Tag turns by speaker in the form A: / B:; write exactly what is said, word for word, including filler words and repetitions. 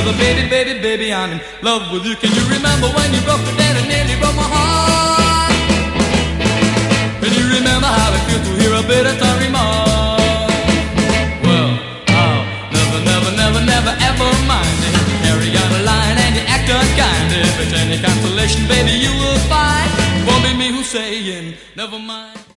A: brother, baby, baby, baby, I'm in love with you. Can you remember when you broke the down and nearly broke my heart? Can you remember how it feels to hear a bit of tongue remark? Well, I'll never, never, never, never ever mind it. You carry on a line and you act unkind. If it's any consolation, baby, you will find won't be me who's saying never mind.